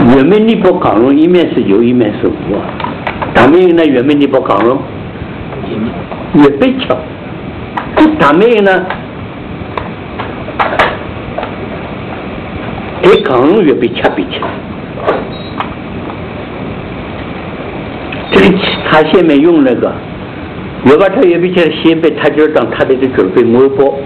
原面尼泊港龙一面是有，一面是无啊。大明营呢，原面尼泊港龙越被敲，大明营呢，给港龙越被掐比起来。这个他下面用那个，越把他越比起来，先被他就让他的这准备微波，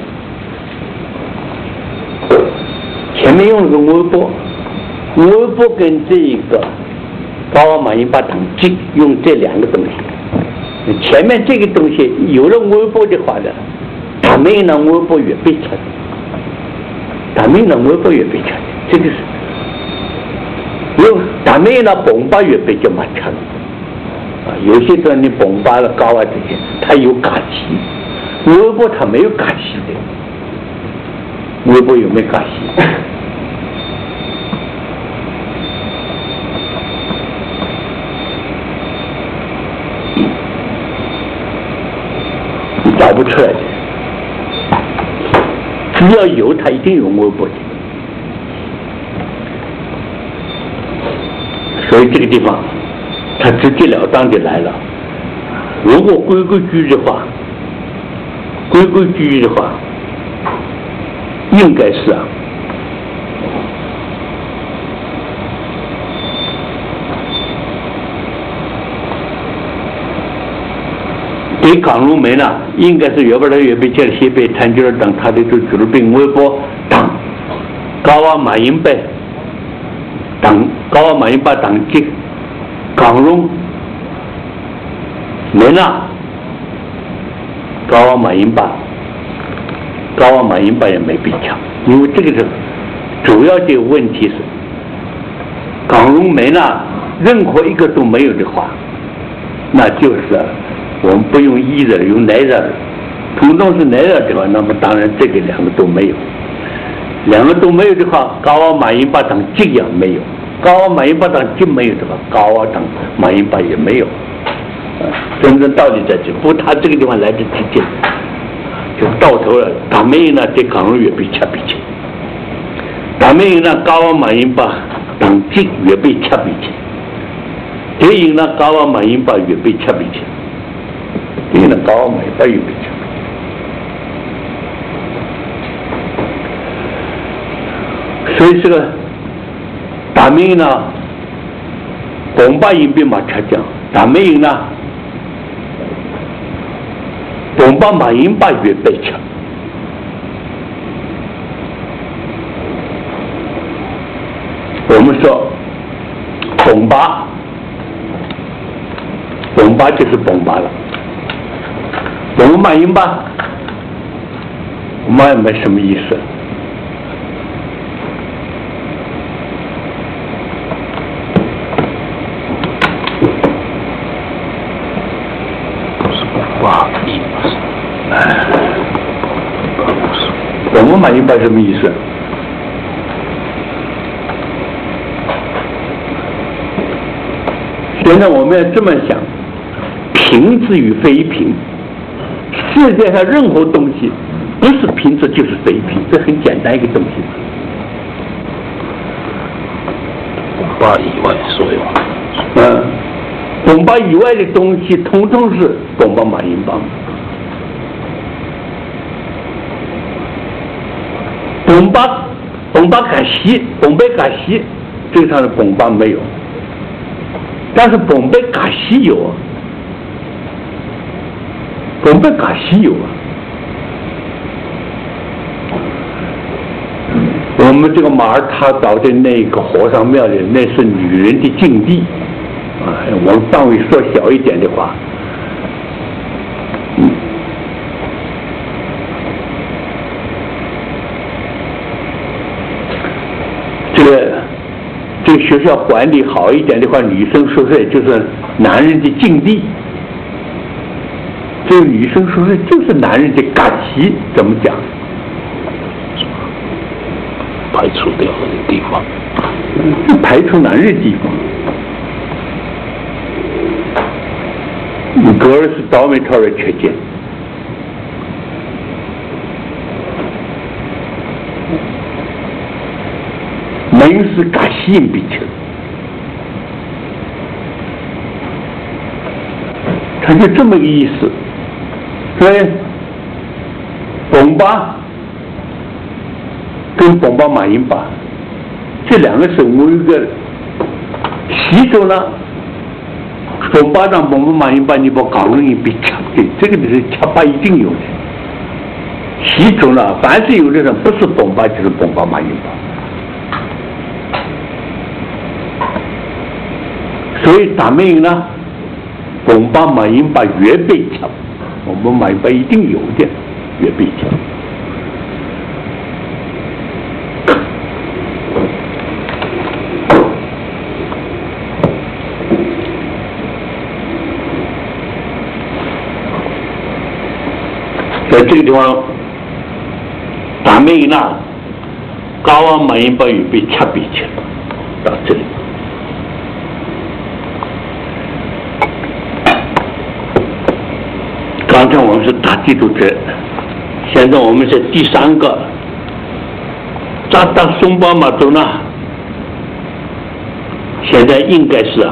前面用了个微波。微波跟这一个高瓦马因巴等级用这两个东西，前面这个东西有了微波的话呢，他们呢微波越被掐的，他们呢微波越被掐的，这个是用他们呢崩巴越被就蛮掐的啊，有些时候你崩巴了高啊这些，它有嘎气，微波它没有嘎气的，微波有没有嘎气？找不出来的，只要有它一定有微波的，所以这个地方它直截了当的来了。如果规规矩矩的话，应该是啊，给港龙门呢，应该是越把它越被接了西北参军等他的这主兵微波等高瓦马因贝等高瓦马因巴等这港龙门呢，高瓦马因巴也没被抢，因为这个是主要的问题是港龙门呢，任何一个都没有的话，那就是我们不用一的，用来的，通通是来的的话，那么当然这个两个都没有，两个都没有的话，高瓦马因巴等这样没有，高瓦马因巴等这没有的话，高瓦等马因巴也没有，真正道理在这，不，他这个地方来的直接，就到头了。他没有呢，这港龙越被掐比起，他没有呢，高瓦马因巴等这越被掐比起，这因呢，高瓦马因巴越被掐比起。因为高美不有比较，所以这个大明呢，崩巴因被马插讲，大明呢，崩巴马因巴越被抢，我们说崩巴就是崩巴了。我们马因巴，我们也没什么意思。我们马因巴什么意思？现在我们要这么想，平质与非平。世界上任何东西不是平质就是非平，这很简单一个东西。 崩巴以外所有， 崩巴以外的东西，统统是崩巴马因巴。崩巴嘎西，崩贝嘎西，这个上的崩巴没有，但是崩贝嘎西有。崩贝嘎西有啊，我们这个马尔他岛的那个和尚庙里，那是女人的禁地啊。我们范围缩小一点的话，这个学校管理好一点的话，女生宿舍就是男人的禁地。这个女生宿舍就是男人的嘎奇，怎么讲？ 排除掉那个地方， 排除男人的地方。Girls dormitory 缺见。门是嘎西比丘， 它就这么个意思。所以迸巴跟迸巴马英巴这两个是我一个习中呢，迸巴当迸巴马英巴，你把港人比掐对，这个是掐巴一定有的。习中呢，凡是有的人不是迸巴就是迸巴马英巴，所以打没有呢，迸巴马英巴越被掐，我们马英巴一定有的越被掐。在这个地方，打没有呢，高昂马英巴也被掐比去了，到这里。刚才我们是大地主者，现在我们是第三个，扎达松巴马州呢，现在应该是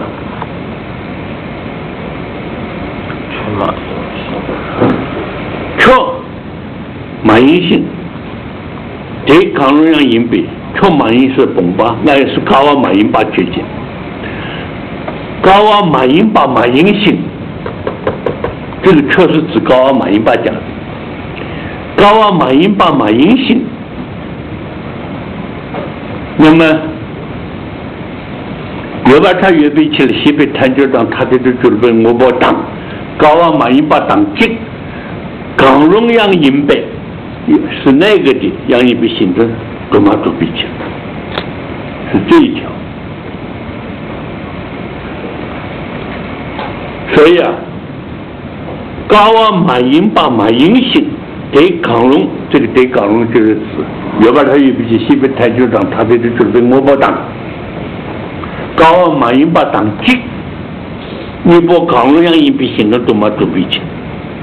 马英信对抗荣阳银币，错马英是迸巴，那也是高昂马英巴决定。高昂马英巴马英信，这个确实指高昂马英巴讲的。高昂马英巴马英信，那么越把他越被起了西北探究党，他这就准备我把党高昂马英巴党籍，抗荣阳银币。是那个的，让你被形成多马多比起，是这一条。所以高昂马英巴马英信对抗荣，这个对抗荣就是指越把他越比起西北太局长，他这就准备我把党高昂马英巴党籍，你把抗荣让银币形成多马多比起。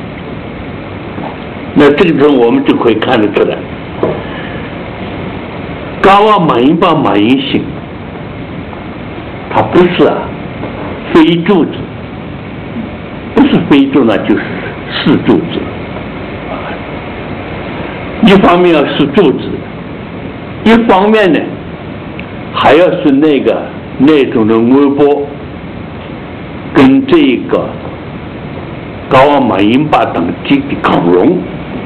那这个时候我们就可以看得出来，高昂马英巴马英信，他不是非柱子，不是非柱呢就是是柱子。一方面要是柱子，一方面呢还要是那种的微波，跟这个高昂马英巴等级的抗荣。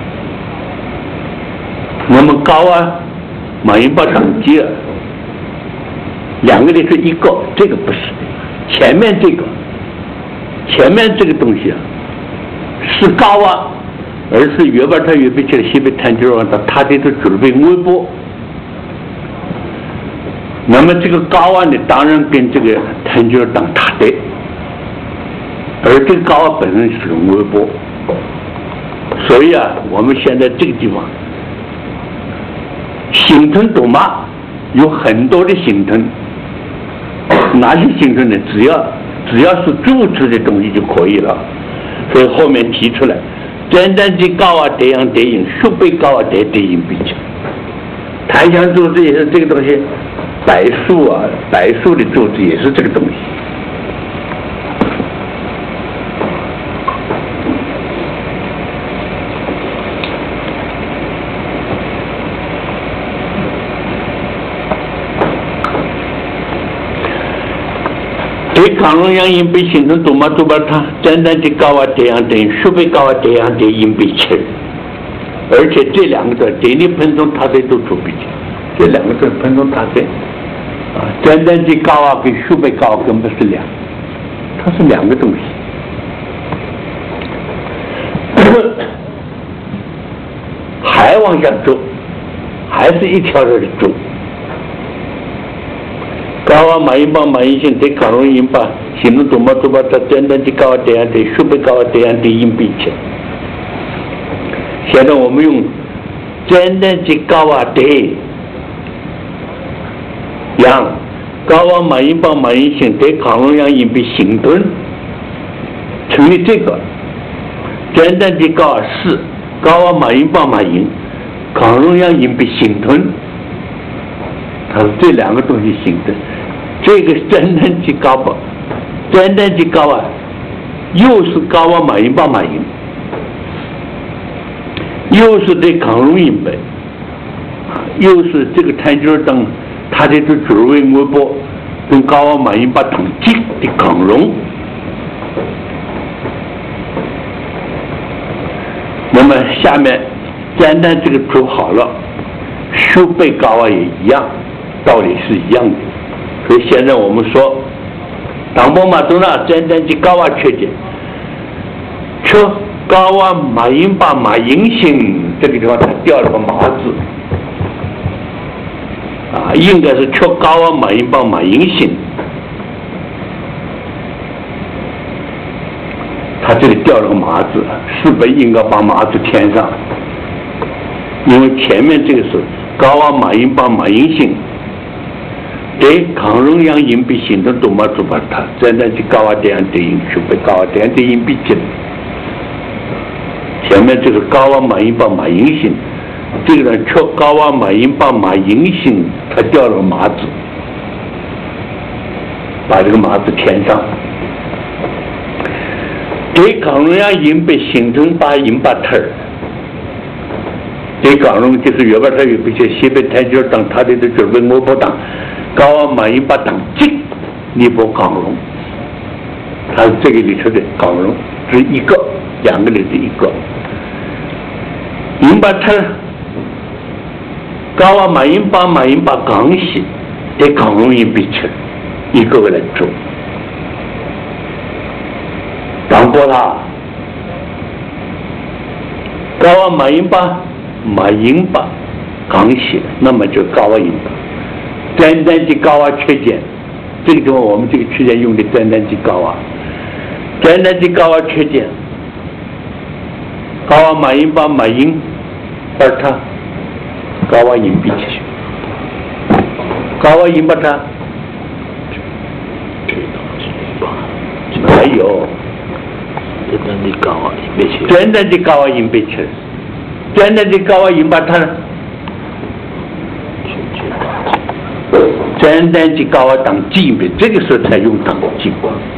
那么高昂马英巴等级两个里是一个，这个不是前面这个东西是高昂，而是越把它越比起来西北探究的他这是准备微波。那么这个高昂呢，当然跟这个探究党他的，而这个高昂本身是个微波，所以我们现在这个地方。形成多嘛有很多的形成，哪些形成呢？只要是柱子的东西就可以了。所以后面提出来，简单的高这样对应，数倍高对应比较。檀香柱子也是这个东西，柏树的柱子也是这个东西。对抗荣阳银币形成多嘛多把它简单的高这样等于数倍高这样的银币切，而且这两个的对立喷中它的都出比较，这两个的喷中它的简单的高跟数倍高根本是两，它是两个东西。还往下走，还是一条条的走。高昂马英巴马英信对抗荣银巴形成多嘛多把它简单的高这样的数倍高这样的银币钱。现在我们用简单的高对让高昂马英巴马英信对抗荣阳银币形成成立这个简单的高是高昂马英巴马英抗荣阳银币形成，它是这两个东西形成。这个简单的高吧，简单的高又是高瓦马音巴马音，又是对抗容音呗，又是这个谭军等他的这主位微博跟高瓦马音巴统计的抗容。那么下面简单这个组好了，修背高瓦也一样，道理是一样的。所以现在我们说当波马中呢简单的高瓦缺点，说高瓦马音巴马音性这个地方它掉了个马字啊，应该是缺高瓦马音巴马音性，他这里掉了个马字，是不是应该把马字填上？因为前面这个是高瓦马音巴马音性，对抗容样音比形成多马主把它简单的高瓦这样的音区别高瓦这样的音比起来，前面这个高瓦马音巴马音性，这个人缺高瓦马音巴马音性，他掉了个马字，把这个马字填上。对抗容样音被形成把音把头儿，对抗容就是原本它有一些西北台阶当它的准备我不当高瓦马音把当进你不抗容，它是这个里头的抗容是一个两个里的一个音把头儿，高瓦马音把刚系对抗容音比起来一个来做。当波他高瓦马音巴刚写，那么就高瓦音巴简单的高瓦缺减，这个地方我们这个缺减用的简单的高瓦，简单的高瓦缺减，高瓦马音巴而它高瓦音比起去，高瓦音巴它还有。简单的高瓦音被切，简单的高瓦音被切，简单的高瓦音把它简单的高瓦当进呗，这个时候才用当进。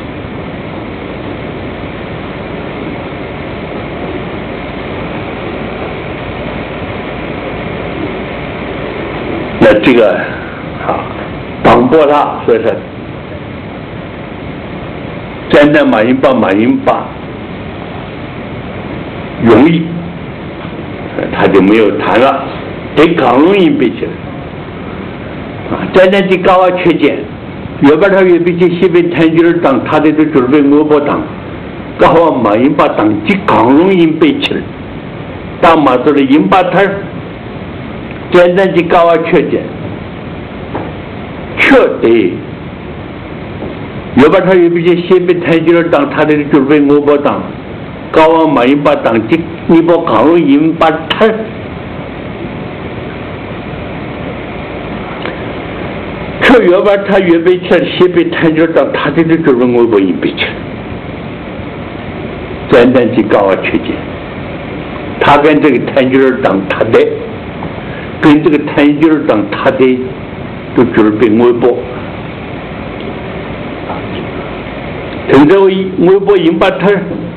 那这个啊，当波他所以说简单马音巴。容易，他就没有弹了，对抗容音背起来。简单的高瓦缺减，原本他越比起西北弹军当他的都准备我不当，高瓦马音把当即抗容音背起来，当马子的音把头，简单的高瓦缺减，缺对，原本他越比起西北弹军当他的准备我不当。高瓦马音巴当即你把抗容音把它这原本他越被切西北弹就当他的准备我把音被切，简单的高瓦缺减，他跟这个弹筋当他的，跟这个弹筋当他的都准备我把，跟这个我把音把它。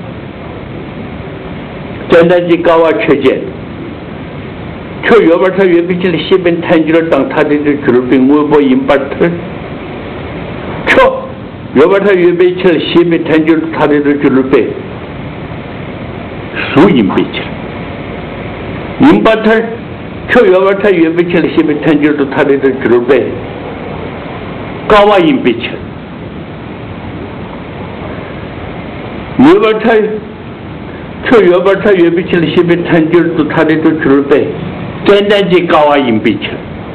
简单的高瓦缺减，这原本他越比起来西边弹起来当他的准备我把音把头，这原本他越比起来西边弹起来他的准备竖音比起来，音把头，这原本他越比起来西边弹起来他的准备高瓦音比起来，原本他。这原本他越比起来西边弹就是他的都准备简单的高瓦音比起来，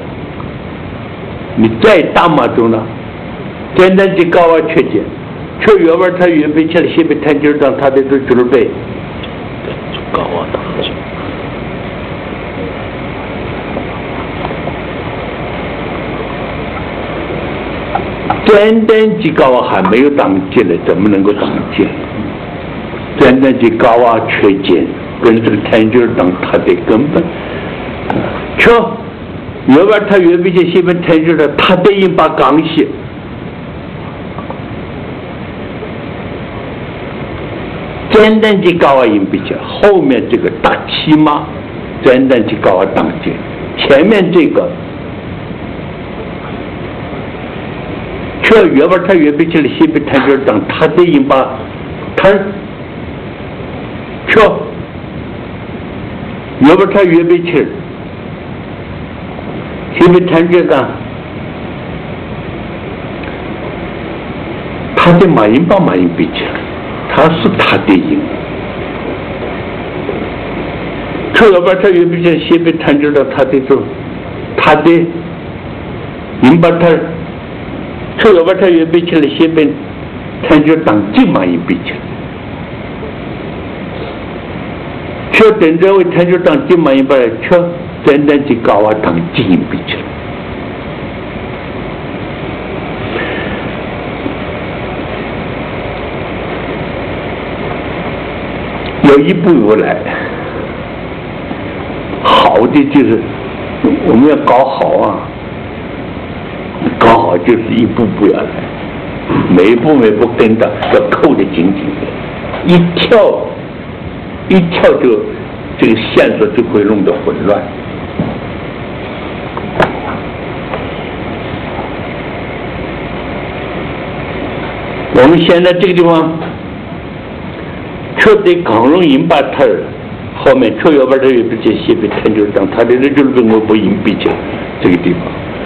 你再大马中呢，简单的高瓦缺减，这原本他越比起来西边弹就是他的都准备高瓦当去，简单的高瓦还没有当进来，怎么能够当进？简单的高瓦缺减跟这个弹筋当它的根本，这原本它原比起西边弹筋的，它的音把刚写， 简单的高啊硬币钱，后面这个大骑马，简单的高啊当街，前面这个，却越把他越比起来，西北摊这当他得硬把摊，却越把他越比起来，西北摊这个。他的马英把马英比起来，他是他的赢。这要把他越比起来，西北摊知道他的走，他的赢把他，这要把他越比起来，西北摊知当这马英比起来，这等着为摊知当这马英把这真正的高啊当这赢比起来。要一步一步来，好的就是我们要搞好啊，搞好就是一步步要来，每一步跟着要扣得紧紧的，一跳就这个线索就会弄得混乱。我们现在这个地方。确得刚容易把他后面确要把他也不接西北天就当他的那就是跟我不隐蔽起来这个地方，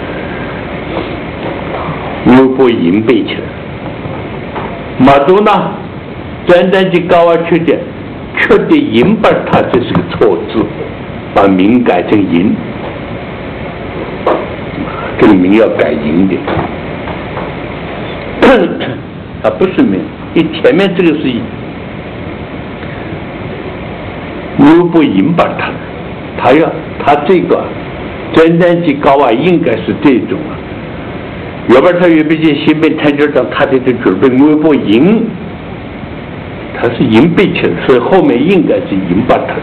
我不隐蔽起来。马祖呢，单单的高啊缺点，确得隐把他这是个错字，把名改成银，这个名要改银的，啊不是名，你前面这个是。我不引把他这个简单的高啊，应该是这种啊。要不然他越比起西北摊就让他的这准备我不引，他是引背起来，所以后面应该是引把他。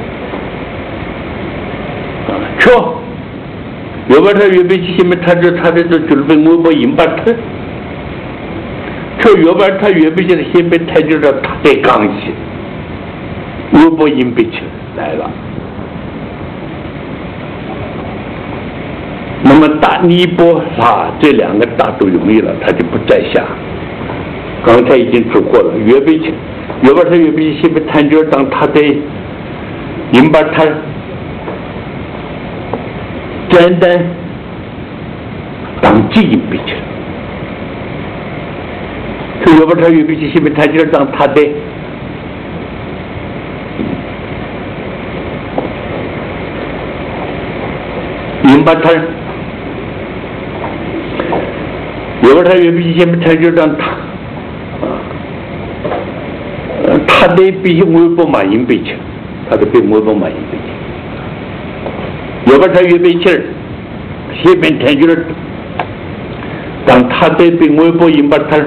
错，要不然他越比起西北摊就他的这准备我不引把他。错，要不然他越比起西北摊就让他的刚性，我不引背起来了。那么大尼泊啊，这两个大都容易了，他就不再下。刚才已经走过了，越北去，越把他越北西北摊就当他的引把他简单当记引北去，就越把他越北西北摊就当他的。引把他，有个他也比先他就让他，他的比我不满意背去，他的比我不满意背去，有个他越背去，西边天就是当他的比我不引把他，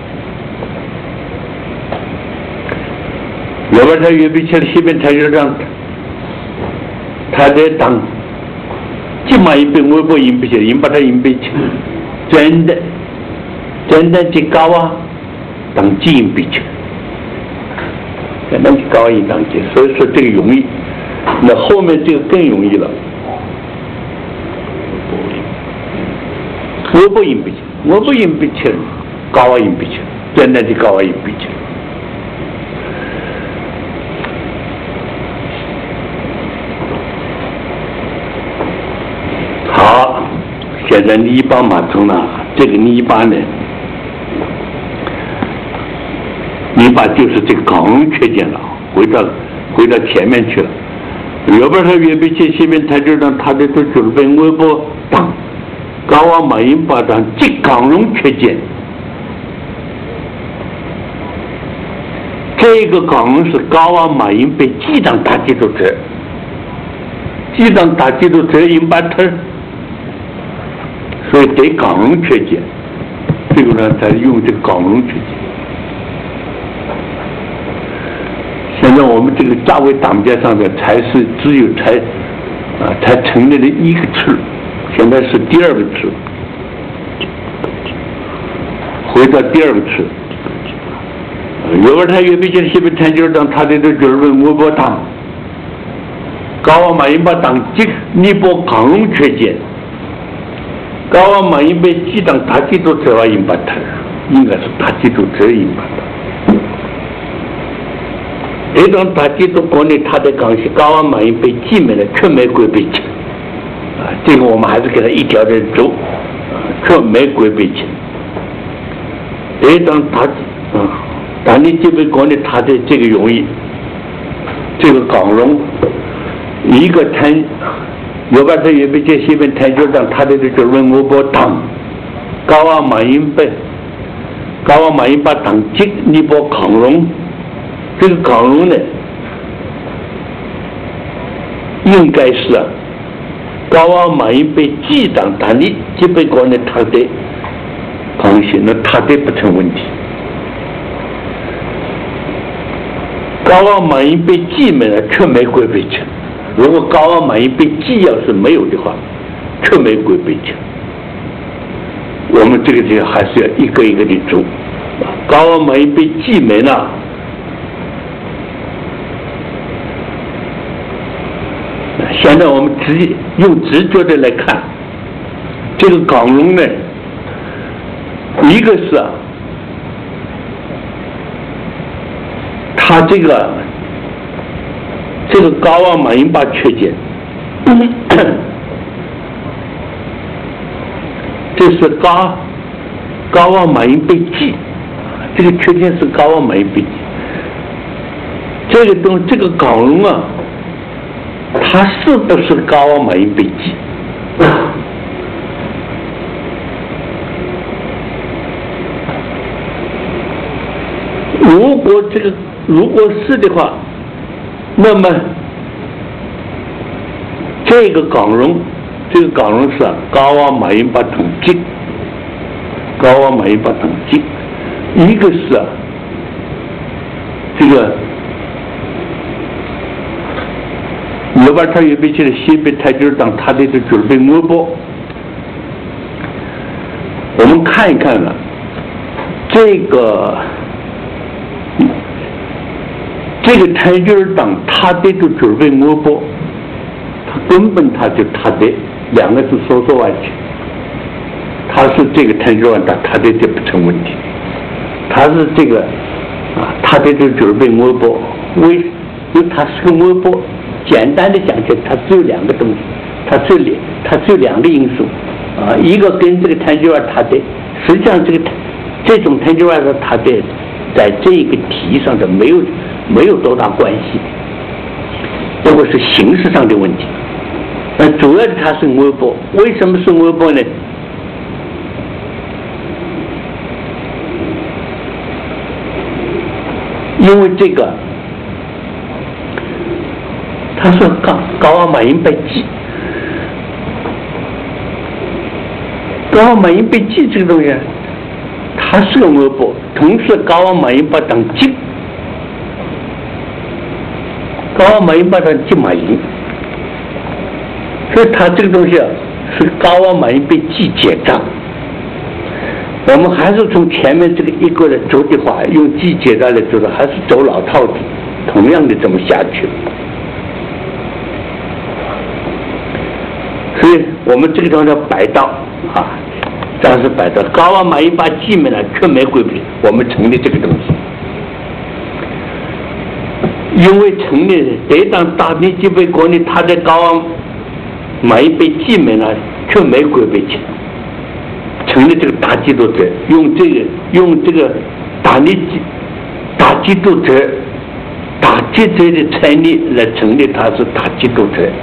有个他越背去西边天就让他的当。起码一杯我不饮不起，饮把它饮不起，真的去高啊，当即饮不起，真的去高一当即，所以说这个容易，那后面这个更容易了。我不饮不起，我不饮不起，高啊饮不起，真的去高啊饮不起。现在泥巴码头呢，这个泥巴呢，泥巴就是这个港龙缺件了，回到前面去了。要不然他越比起西面，他就让他的都准备微博当高啊马英巴当这港龙缺件，这个港龙是高啊马英被几张大记录车，几张大记录车引把头。所以得港龙缺件，这个呢，才用这个港龙缺件。现在我们这个价位档架上面才成立了一个次，现在是第二个次，回到第二个次， 月他越比起西北探究党他的这就是我不当，高昂马英把党籍你不抗龙缺见，高昂马英被几党大几都这玩意把他，应该是大几都这应把他。这种大几都国内他的刚性，高昂马英被几没了，全没规避起，这个我们还是给他一条人走，全没规避起。这种大但你这边国内他的这个容易，这个港融一个谈，有把这也被这西边谈就让他的这个人我不当，高昂马英被，高昂马英把党籍你不港融，这个港融呢，应该是高昂马英被记党，但你这边国内他的刚性，那他的不成问题。高昂马英被记没了，全没规避起。如果高昂马英被记要是没有的话，全没规避起。我们这个还是要一个一个的走。高昂马英被记没了，现在我们用直觉的来看，这个港融呢，一个是他这个高昂马英把缺见，这是高昂马英被记，这个缺见是高昂马英被记。这个港融啊，他是不是高昂马英被记？如果是的话，那么这个港融是高昂马英把统计，高昂马英把统计，一个是这个有把他也被这个西北台就是当他的准备目标，我们看一看了这个台就是当他的准备目标，他根本他的两个字说完去，他是这个台就是当他的这不成问题，他是这个他的准备目标，因为他是个目标，简单的讲起来，它只有两个东西，它只有两个因素一个跟这个台就是他的，实际上这种台就是他的在这个题上的没有多大关系，这个是形式上的问题。主要的它是微博，为什么是微博呢？因为这个，他说高昂马英被记，高昂马英被记这个东西，它是个微博，同时高昂马英把当记。高昂马英把它记马英，所以他这个东西是高昂马英被记结账。我们还是从前面这个一个人走的话，用记结账来做的，还是走老套子，同样的这么下去。所以我们这个东西要摆到这样是摆到高昂马英把记没了，却没规避，我们成立这个东西。因为成立这档大内基被国内他在高昂马英被记没了，却没规避起来，成立这个大基督者，用这个大基督者大基督的成立来成立，他是大基督者。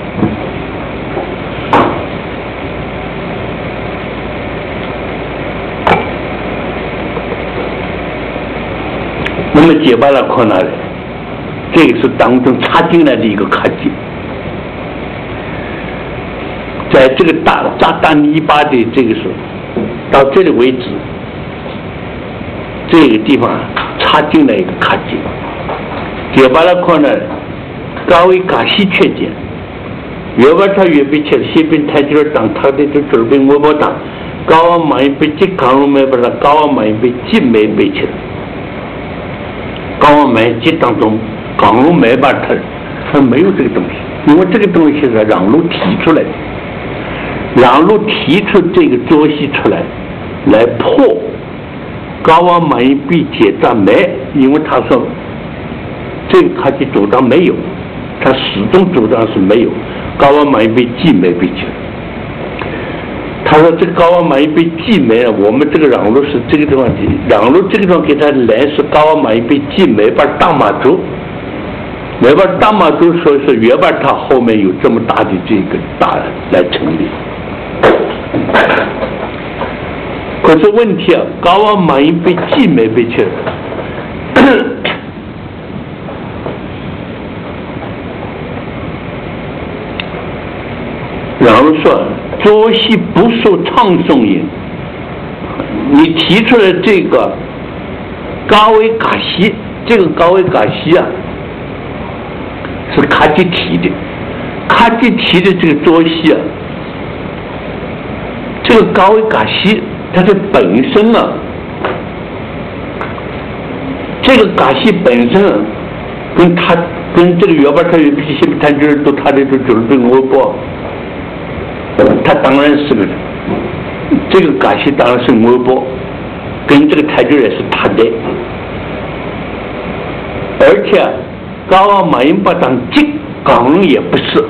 那么解把它看哪里？这个是当中插进来的一个卡机，在这个大泥巴的这个时候，到这里为止，这个地方插进来一个卡机，解把它看呢，高位卡西缺见，越把它越被切西边台阶当他的就准备我不当，高昂马英被记抗容没把它高昂马英被记没被切。 高王满语当中，港龙没把它没有这个东西，因为这个东西是让路提出来的，让路提出这个作息出来，来破高王满语被解断没，因为他说这个他的主张没有，他始终主张是没有高王满语被记没被解。他说这个高王满语被记没了，我们这个让路是这个地方的，让路这个地方给他来是高王满语被记没把大马族，没把大马族，所以说约把他后面有这么大的这个大来成立。可是问题啊，高王满语被记没被解。然后说作息不受唱诵音，你提出来这个高维嘎西，这个高维嘎西啊是卡吉提的，卡吉提的这个作息啊，这个高维嘎西它的本身啊，这个嘎西本身啊跟这个约巴特有些他就是都他的就是这个欧波。他当然是个，这个嘎西当然是欧波，跟这个台阶也是他的，而且高王满语把当吉港龙也不是，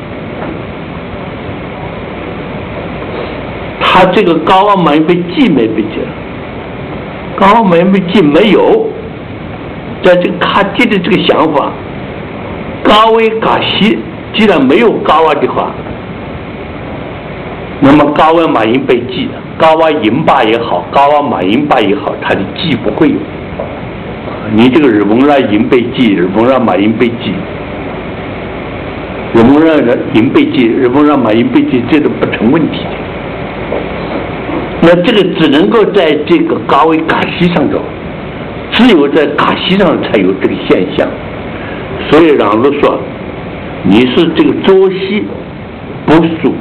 他这个高王满语被记没被记，高王满语被记没有，在这个卡吉的这个想法，高维嘎西既然没有高瓦的话。那么高王满语被记，高王银巴也好，高王满银巴也好，它的记不会有。你这个日本让银被记，日本让满银被记，日本让银被记，日本让满银被记，这都不成问题的。那这个只能够在这个高维嘎西上走，只有在嘎西上才有这个现象。所以让路说，你是这个作息不属。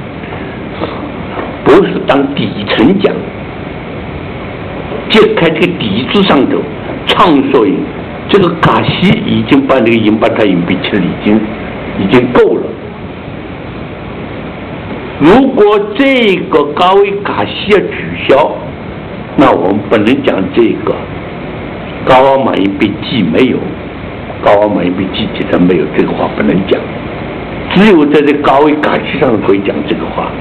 不是当底层讲，揭开这个底子上头，唱说音，这个嘎西已经把那个音把它音闭起来，已经够了。如果这个高维嘎西要取消，那我们不能讲这个高王满语被记没有，高王满语被记起来没有，这个话不能讲，只有在这高维嘎西上会讲这个话。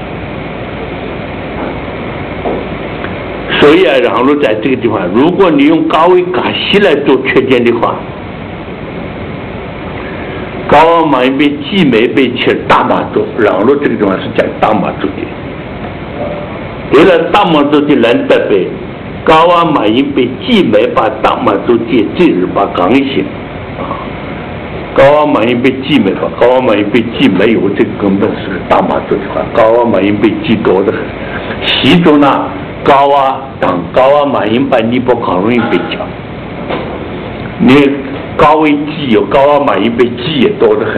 所以啊，然后在这个地方，如果你用高维嘎西来做确定的话，高王满语被记没被切大马族，然后这个地方是讲大马族的。对了，大马族的人代表高王满语被记没把大马族的这日把刚性啊，高王满语被记没把高王满语被记没有，这个根本是个大马族的话，高王满语被记多的很。其中呢。高啊满语把尼泊港容易被讲，你高维记有高啊满语被记也多得很，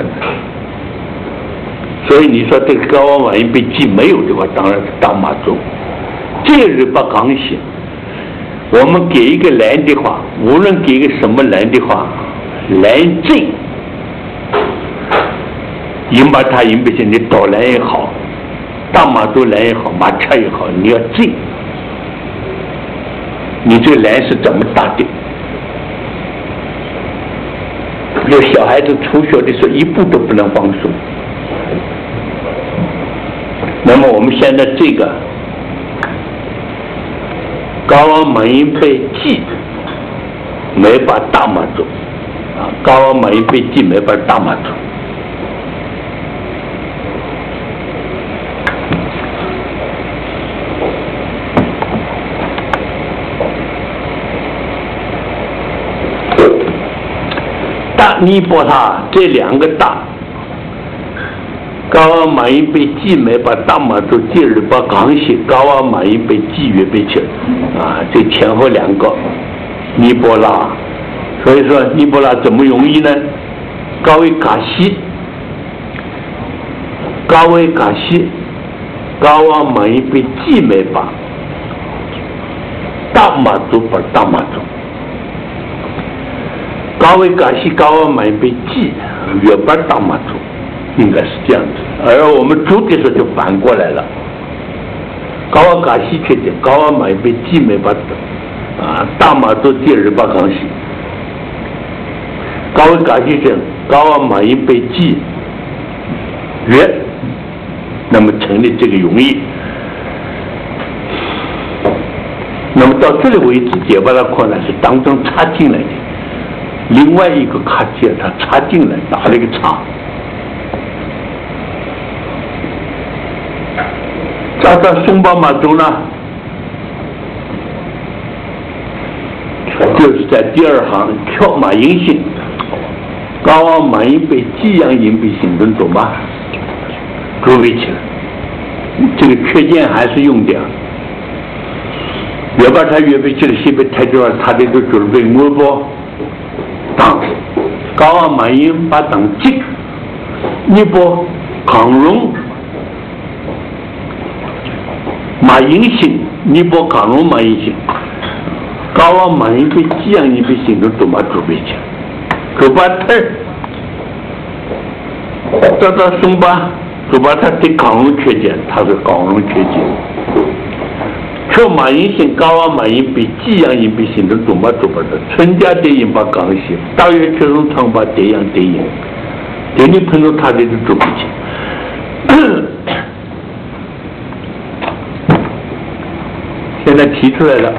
所以你说这个高啊满语被记没有的话，当然是大马族。这日把港写，我们给一个人的话，无论给一个什么人的话，人这引把他引不行，你岛人也好，大马族人也好，马车也好，你要这。你这个人是怎么打的？有小孩子初学的时候，一步都不能放松。那么我们现在这个高王满语被记，没把大马族啊，高王满语被记没把大马族。大尼泊他这两个大，高王满语被记没把大马族第二把刚写，高王满语被记约被切啊，这前后两个尼泊拉，所以说尼泊拉怎么容易呢？高维嘎西，高维嘎西，高王满语被记没把大马族把大马族。 高位嘎西高瓦满被记，月半当马祖，应该是这样子。而我们主的时候就反过来了，高瓦嘎西确定，高瓦满被记没把大马祖第二把刚西，高位嘎西证高瓦满被记月，那么成立这个容易。那么到这里为止，结巴拉困难是当中插进来的，另外一个卡介它插进来打了一个叉，扎到松巴马中呢，就是在第二行跳马阴性，高昂马阴被寄阳阴被行动走嘛，注意起来，这个缺件还是用掉。越把他越被这个西北太久了，他的就准备我不当高昂满阴把当急，你不抗容马阴性，你不抗容马阴性，高昂满阴被这样一被行动都嘛准备起，可把他找到松巴，就把他的抗容缺件，他是抗容缺件。说马阴性高昂马阴比寄阳阴比行动总把做不的，春家对应把刚性，大约确中长把对阳对应，对你碰到他的就做不起。现在提出来了，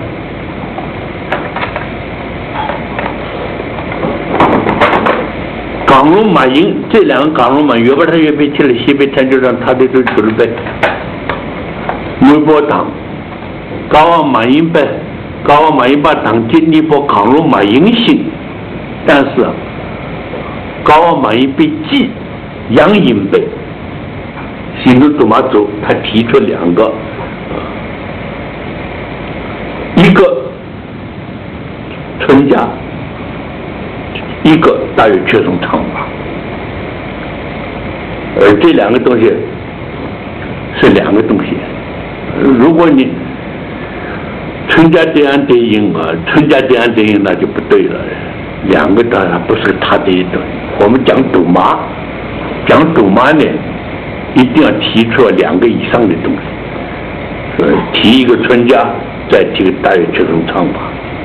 港龙马阴这两个港龙马，越把它越被提了，西北天就让他的就准备微波党。高昂马阴呗，高昂马阴把当经历波抗入马阴性，但是高昂马阴被记阳阴呗，行动怎么走？他提出两个，一个春家，一个大约缺种长法，而这两个东西是两个东西，如果你春家这样对应春家这样对应那就不对了，两个当然不是他的一对。我们讲赌马，讲赌马呢，一定要提出两个以上的东西，所以提一个春家，再提个大约缺种长法。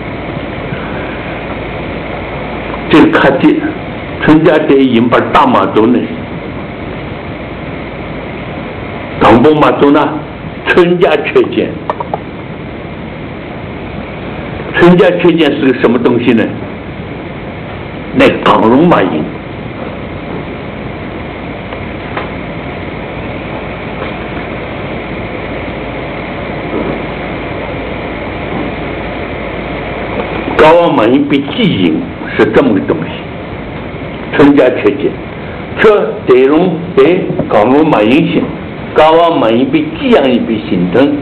这个看见春家对应把大马洲呢，党波马洲呢，春家缺件。春家缺件是个什么东西呢？那港龙马阴，高昂马阴被寄阴是这么个东西。春家缺件，这得容得港龙马阴性，高昂马阴被寄阳阴被形成。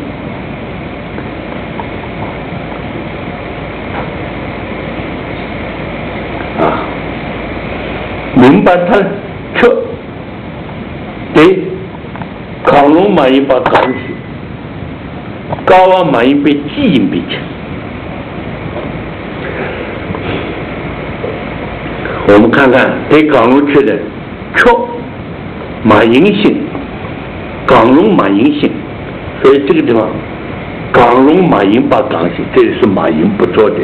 明白他这对抗龙马阴把刚性，高昂马阴被寄阴被强。我们看看对港龙缺的错马阴性，港龙马阴性，所以这个地方港龙马阴把刚性，这里是马阴不做的，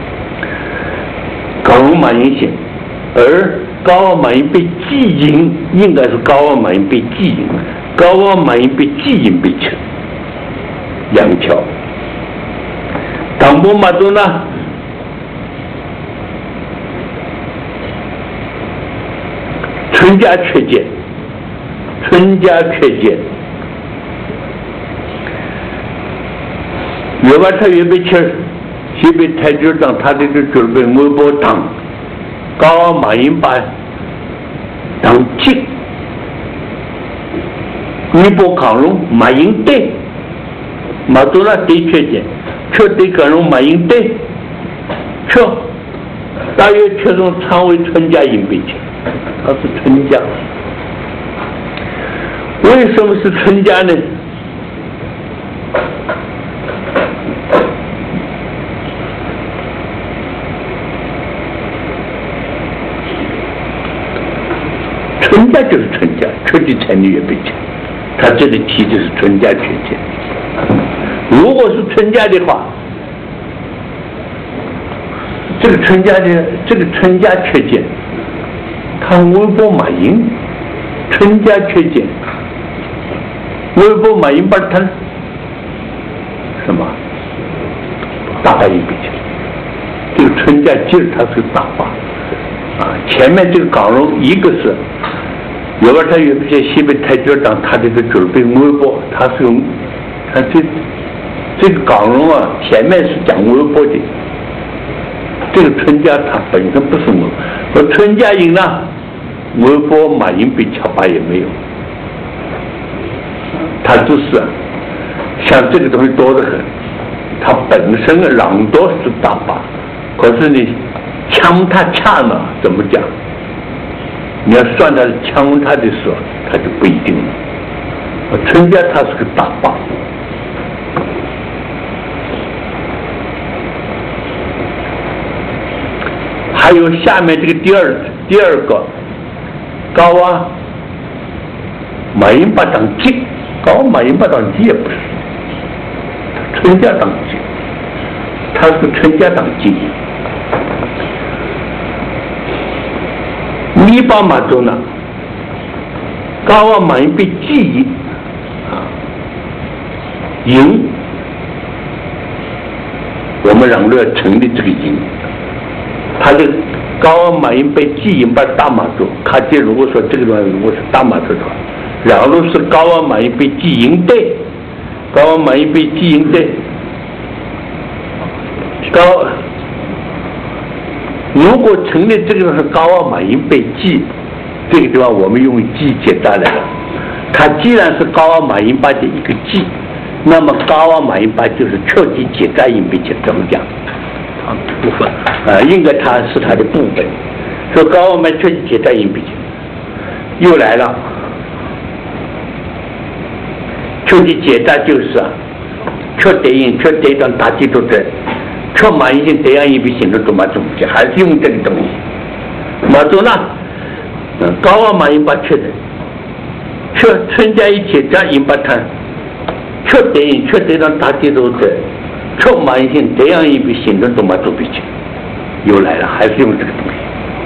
港龙马阴性，而高昂马阴被寄阴，应该是高昂马阴被寄阴，高昂马阴被寄阴被强，两条。党波马洲呢？春家缺件，春家缺件，越把他越被吃，西北太久当他的就准备微波当。高昂马阴把当急，你不抗容马阴对，马多那对缺件，却对抗容马阴对，却大约缺种常为春家阴被强，它是春家。为什么是春家呢？ 春家就是春家，确定成立也被抢。他这里提的是春家确见。如果是春家的话，这个春家确见，他微博马云，春家确见，微博马云把他什么大把硬币钱，这个春家今儿他是大把啊。前面这个港融一个是。要不然他有些西北太局长，他这个准备微博，他是用他这个港融啊，前面是讲微博的，这个春家他本身不是微博，而春家赢了，微博马云被敲把也没有，他就是像这个东西多得很，他本身朗多是大把，可是你枪他掐了怎么讲？你要算他的枪他的时候，他就不一定了。春家他是个大把，还有下面这个第二个高啊，马云把当鸡，高马云把当鸡也不是，春家当鸡，他是个春家当鸡。泥巴马州呢，高啊马云被记营，我们两路要成立这个营。他这个高啊马云被记营把大马州，他这如果说这个地方如果是大马州的话，两路是高啊马云被记营队，高啊马云被记营队，如果成立这个是高啊马云被记，这个地方我们用记解答来了。它既然是高啊马云把的一个记，那么高啊马云把就是确定解答硬币钱，怎么讲？部分应该它是它的部分。说高啊马确定解答硬币钱，又来了。确定解答就是确定当大记住的。确马云性这样一笔行动都蛮重要，还是用这个东西。马祖呢，高啊马云把确的，春家一解答引把谈，确定让大家都在，确马云性这样一笔行动都蛮做不起，又来了，还是用这个东西。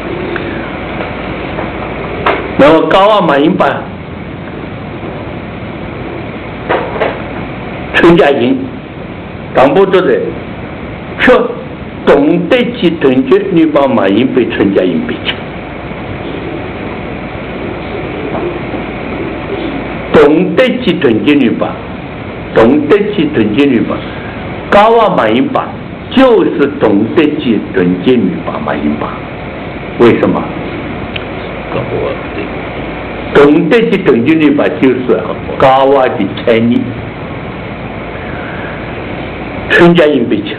那么高啊马云把春家赢，党部都在。却董德集团局女把马云被春家赢被抢，董德集团局女把高啊马云把就是董德集团局女把马云把，为什么？董德集团局女把就是高啊的财力，春家赢被抢。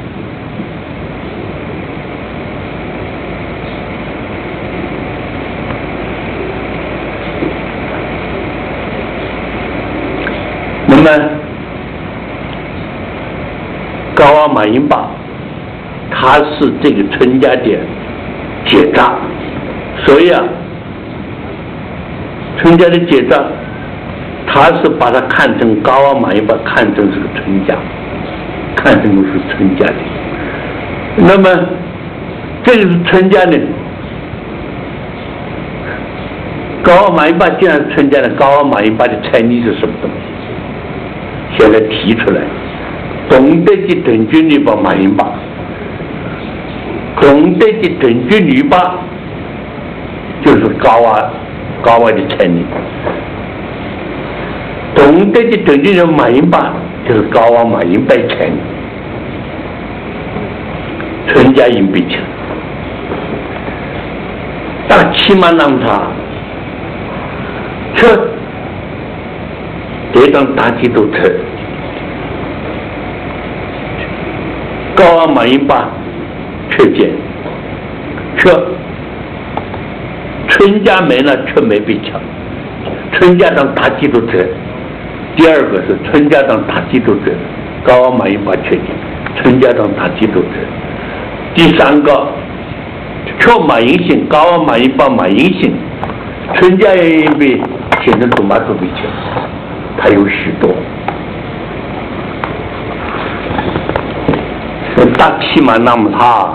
那么高啊马云把他是这个春家的结账，所以春家的结账他是把它看成高啊马云把看成是个春家，看成是春家的。那么这个是春家的，高啊马云把既然春家的，高啊马云把的财力是什么东西？现在提出来，董德集团局女把马云把，董德集团局女把就是高啊的财力，董德集团局的马云把就是高啊马云把财力，春家赢被抢，但起码让他却这张大气都测，高啊马云把确见，却春家没了，却没被抢。春家当大气都测，第二个是春家当大气都测，高啊马云把确定，春家当大气都测。第三个，却马云性，高啊马云把马云性春家也被现在都马都被抢，它有许多。大匹马那么大，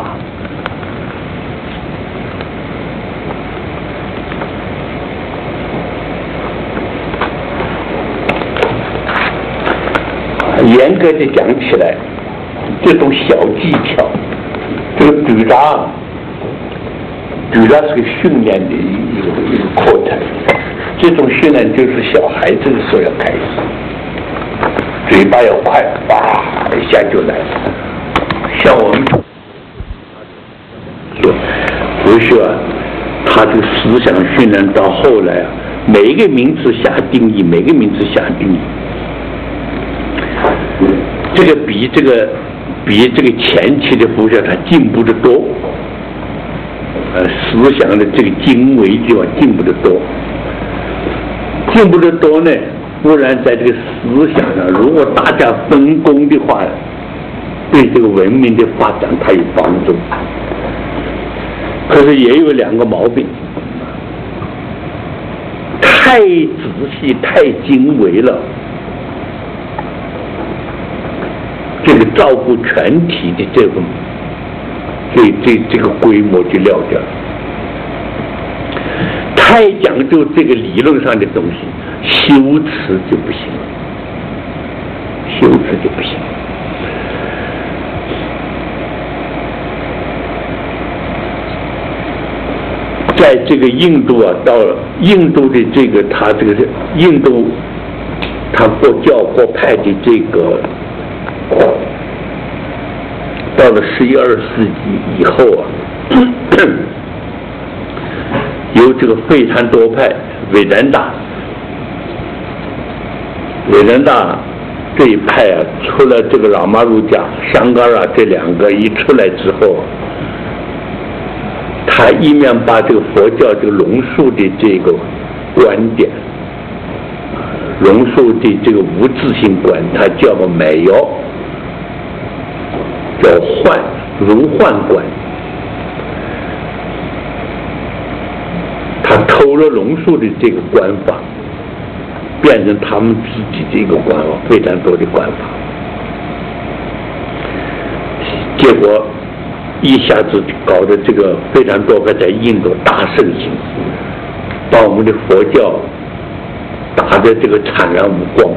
严格的讲起来，这种小技巧，这个队长是个训练的一个课程。这种训练就是小孩子的时候要开始，嘴巴要快，哇一下就来了。像我们说，不是啊，他这个思想训练到后来啊，每一个名词下定义，每个名词下定义。这个比这个前期的佛教它进步的多，思想的这个精微地方进步的多，呢，不然在这个思想上，如果大家分工的话，对这个文明的发展它有帮助。可是也有两个毛病，太仔细、太精微了。这个照顾全体的这个规模就撂掉了，太讲究这个理论上的东西，修辞就不行，在这个印度啊，到印度的这个他这个印度，他国教国派的这个。到了11、20世纪以后啊，由这个费檀多派韦仁达这一派啊，出了这个拉玛鲁加、香格拉这两个一出来之后，他一面把这个佛教这个龙树的这个观点，龙树的这个无自性观，他叫个美瑶。叫如幻观，他偷了龙树的这个观法，变成他们自己的一个观法，非常多的观法，结果一下子搞得这个非常多个在印度大盛行，把我们的佛教打得这个惨然无光。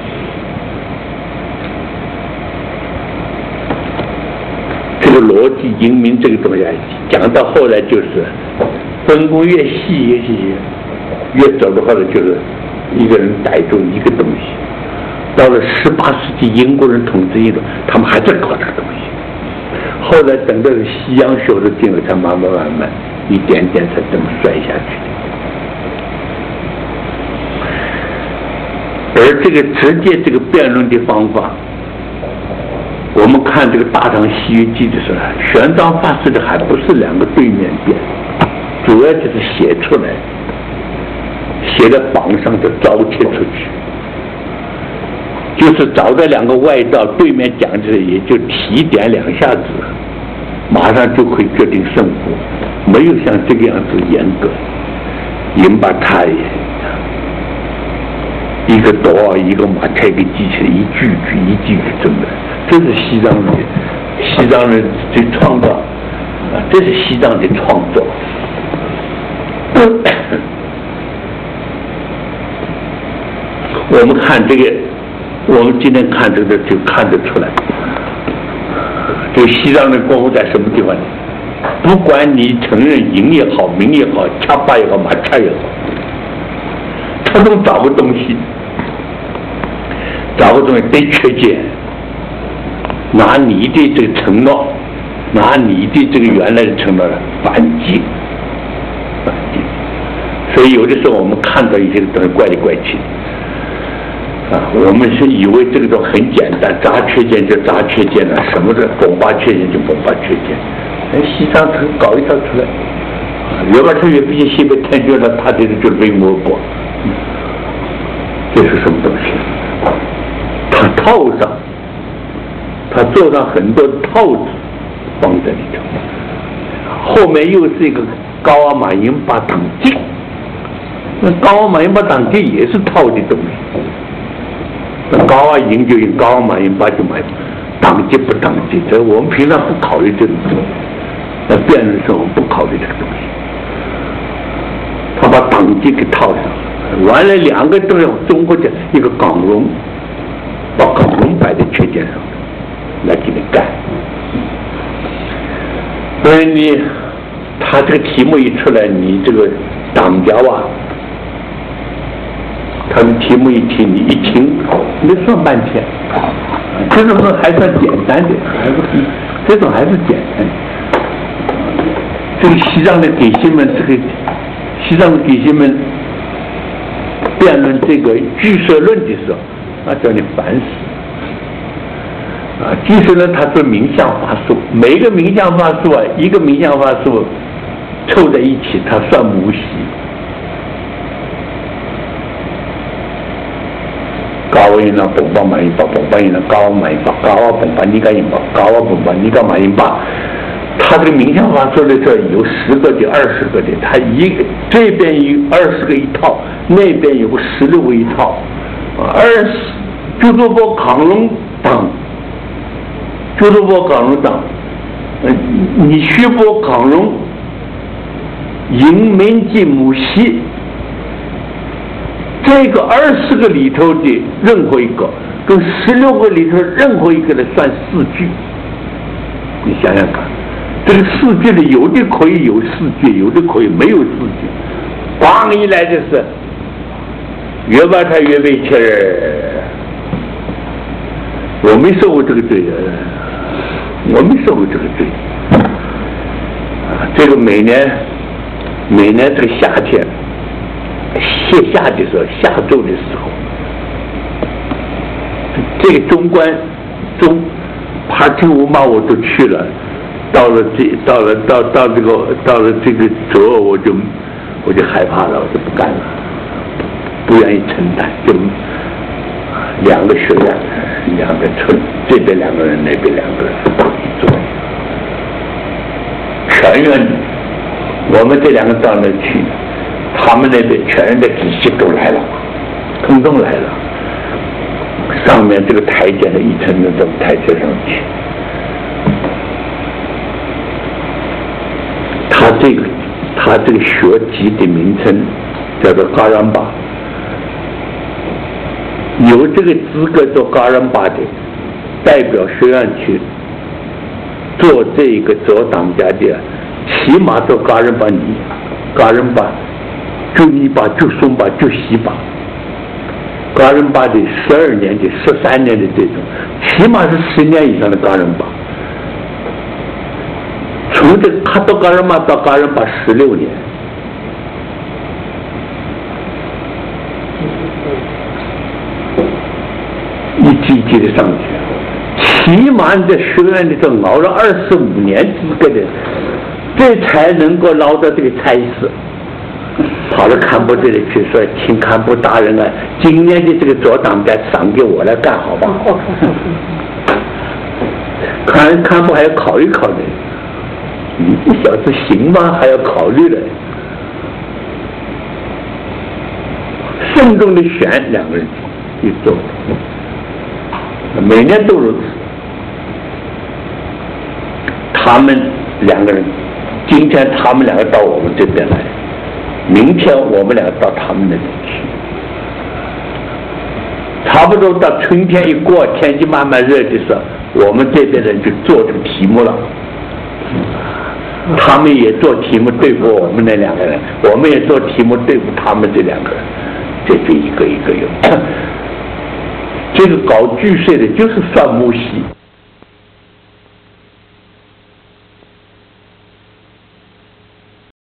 这个逻辑英明这个东西讲到后来就是分工越细越走的话呢，就是一个人逮住一个东西。到了18世纪英国人统治印度，他们还在搞这个东西。后来等到西洋学的进来，才慢慢一点点才这么摔下去。而这个直接这个辩论的方法，我们看这个《大唐西域记》的时候，玄奘法师的还不是两个对面辩，主要就是写出来，写在榜上就招贴出去，就是找到两个外道对面讲的，也就提点两下子，马上就可以决定胜负，没有像这个样子严格，引把他一个刀一个马太给记起来，一句句这么。这是西藏人的创造，这是西藏的创作。我们看这个，我们今天看这个就看得出来，这个西藏的功夫在什么地方呢？不管你承认赢也好，名也好，恰巴也好，马叉也好，他都找个东西得缺见。拿你的这个承诺，拿你的这个原来的承诺反击，所以有的时候我们看到一些东西怪里怪气，我们是以为这个东西很简单，杂缺见就杂缺见了，什么的迸发缺见就迸发缺见。西藏他搞一套出来，越把他越比西北天觉了，他这个就是被摸过，这是什么东西？他套上。他做上很多套子放在里头，后面又是一个高阿玛音巴统计， 那高昂马英八党籍也是套的东西。那高昂赢就赢，高昂马英八就买，党籍不党籍，这我们平常不考虑这种东西。在辩论时候不考虑这个东西，他把党籍给套上了，完了两个都要中国的一个港容，把港容摆在缺点上来给你干。所以他这个题目一出来，你这个党家啊，他的题目一提，你一听，你算半天，这种还算简单的，这种还是简单的。这个西藏的给星们，西藏的给星们辩论这个俱舍论的时候，叫你烦死。俱舍论它是名相法术，每一个名相法术一个名相法术凑在一起，它算母系。高昂赢了蹦巴马英八，蹦巴赢了高昂马英八，高昂蹦巴你敢赢吧？高昂蹦巴你敢马英八？他这个名相法说的这有10个的、20个的，他这边有20个一套，那边有16个一套。就说波抗龙党，就说波抗龙党，你学波抗龙赢民进母系，这个20个里头的任何一个，跟16个里头任何一个的算4句，你想想看。这个4句里有的可以有4句，有的可以没有4句。光一来就是越把他越委屈儿，我没受过这个罪我没受过这个罪。这个每年这个夏天卸夏的时候，下周的时候，这个中party 舞嘛我都去了。到了这个左我就害怕了，我就不干了，不愿意承担，就2个学院，2个村，这边2个人，那边2个人做，全院我们这2个到那去，他们那边全人的体系都来了，统统来了，上面这个台阶的一层的这种台阶上去。他这个学籍的名称叫做噶染巴，有这个资格做噶染巴的，代表学院去做这个左党家的，起码做噶染巴就尼巴就松巴就西巴，噶染巴的12年的13年的这种，起码是10年以上的噶染巴。从这个卡多噶染巴到噶染巴16年，一级一级的上去，起码在学院里头熬了25年资格的，这才能够捞到这个差事。跑到堪布这里去说，请堪布大人啊，今年的这个左党该赏给我来干好不好？堪布还要考虑考虑。你这小子行吗？还要考虑了。慎重的选2个人去做，每年都如此。他们2个人，今天他们2个到我们这边来，明天我们2个到他们那边去。差不多到春天一过，天气慢慢热的时候，我们这边人就做这个题目了。他们也做题目对付我们那2个人，我们也做题目对付他们这2个人，这就一个一个有。这个搞巨税的就是算木系。